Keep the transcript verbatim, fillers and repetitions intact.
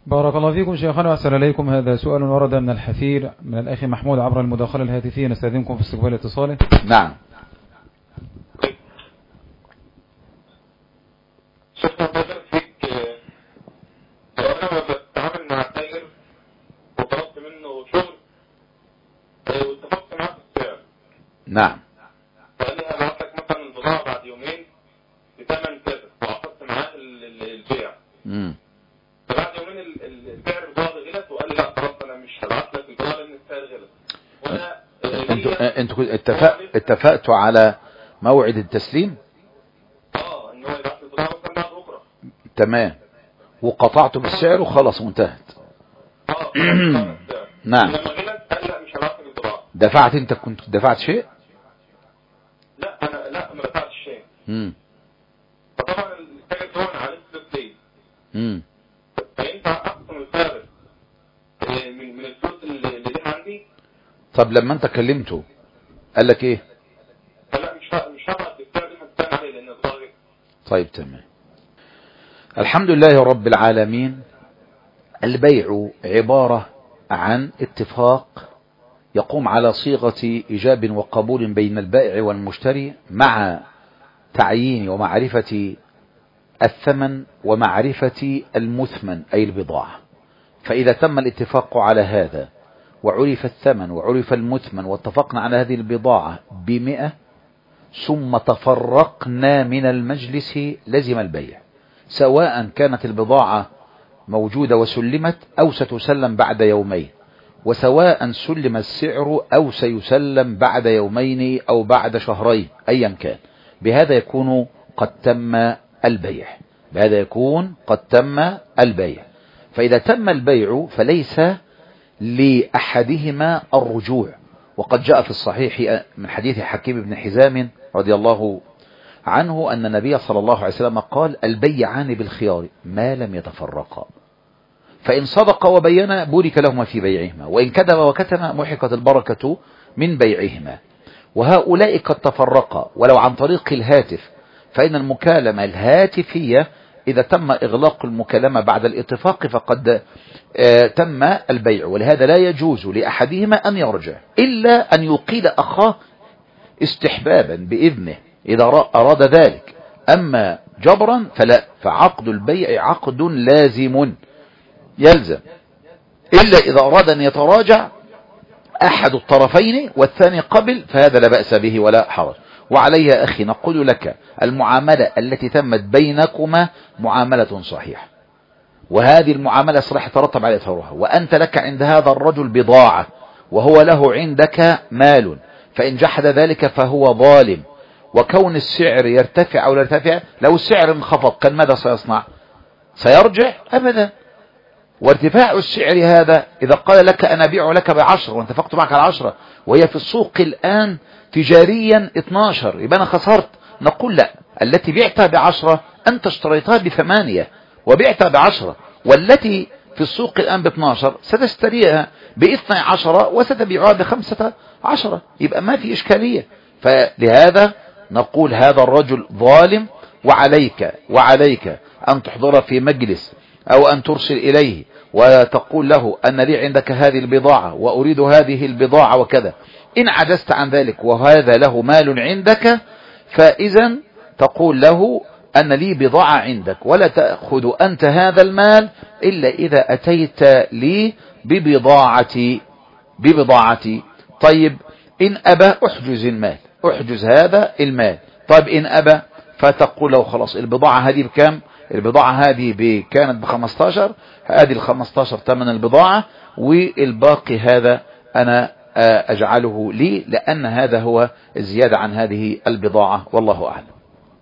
بارك الله فيكم شيخنا وأحسن إليكم. هذا سؤال ورد من الحفير من الأخ محمود عبر المداخلة الهاتفية، نستأذنكم في استقبال اتصاله. نعم. شفت حضرتك فيك لو انا بتعامل مع التاجر وطلبت منه شغل واتفقت معاه في السعر. نعم. فقال لي هبعت لك مثلا البضاعه بعد يومين بثمن كذا، وعقدت معاه البيع. امم فبعد يومين السعر البضاعه غلط، وقال لي لا خلاص انا مش هبعت لك البضاعه لان السعر غلط. وانا انتوا انتوا اتفق اتفقتوا على موعد التسليم؟ اه ان هو يبعت لي البضاعه مثلا بعد بكره. تمام. وقطعتوا بالسعر وخلاص وانتهت. اه نعم. لما غلط قال لا مش هبعت لك البضاعه. دفعت انت كنت دفعت شيء؟ لا انا لا ما دفعتش شيء. امم فطبعا التاجر دون عليه فلوس ليه؟ امم فينفع اقسم الفارق من من الفلوس اللي اللي دي عندي؟ طب لما انت كلمته قال لك ايه؟ لا مش ه- مش هبعت بالسعر اللي هتبان عليه لان الضغط. طيب تمام. الحمد لله رب العالمين. البيع عبارة عن اتفاق يقوم على صيغة إيجاب وقبول بين البائع والمشتري مع تعيين ومعرفة الثمن ومعرفة المثمن أي البضاعة. فإذا تم الاتفاق على هذا وعرف الثمن وعرف المثمن واتفقنا على هذه البضاعة بمئة ثم تفرقنا من المجلس لزم البيع، سواء كانت البضاعة موجودة وسلمت أو ستسلم بعد يومين، وسواء سلم السعر أو سيسلم بعد يومين أو بعد شهرين أيا كان. بهذا يكون قد تم البيع بهذا يكون قد تم البيع. فإذا تم البيع فليس لأحدهما الرجوع. وقد جاء في الصحيح من حديث حكيم بن حزام رضي الله عنه أن النبي صلى الله عليه وسلم قال: البيعان بالخيار ما لم يتفرقا، فإن صدق وبينا بورك لهما في بيعهما، وإن كذب وكتم محقت البركة من بيعهما. وهؤلاء قد تفرقا ولو عن طريق الهاتف، فإن المكالمة الهاتفية إذا تم إغلاق المكالمة بعد الاتفاق فقد آه تم البيع. ولهذا لا يجوز لأحدهما أن يرجع إلا أن يقيل أخاه استحبابا بإذنه إذا أراد ذلك. أما جبرا فلا، فعقد البيع عقد لازم يلزم، إلا إذا أراد أن يتراجع أحد الطرفين والثاني قبل فهذا لا بأس به ولا حرج. وعليها أخي نقول لك المعاملة التي تمت بينكما معاملة صحيحة، وهذه المعاملة صلاح يترتب على إثارها، وأنت لك عند هذا الرجل بضاعة وهو له عندك مال، فإن جحد ذلك فهو ظالم. وكون السعر يرتفع أو لا يرتفع، لو السعر انخفض كان ماذا سيصنع؟ سيرجع أبدا. وارتفاع السعر هذا إذا قال لك أنا أبيع لك بعشر وانتفقت معك على عشرة وهي في السوق الآن تجاريا اثناشر يبقى أنا خسرت. نقول لا، التي بعتها بعشرة أنت اشتريتها بثمانية وبعتها بعشرة، والتي في السوق الآن باثناشر ستشتريها باثنى عشر وستبيعها بخمسة عشر، يبقى ما في إشكالية. فلهذا نقول هذا الرجل ظالم، وعليك وعليك أن تحضر في مجلس أو أن ترسل إليه وتقول له أن لي عندك هذه البضاعة وأريد هذه البضاعة وكذا. إن عجزت عن ذلك وهذا له مال عندك فإذا تقول له أن لي بضاعة عندك ولا تأخذ أنت هذا المال إلا إذا أتيت لي ببضاعتي ببضاعتي طيب إن أبى أحجز المال، أحجز هذا المال. طيب إن أبى فتقول له خلاص البضاعة هذه بكام؟ البضاعة هذه كانت بخمستاشر، هذه الخمستاشر ثمن البضاعة، والباقي هذا أنا أجعله لي، لأن هذا هو الزيادة عن هذه البضاعة، والله أعلم.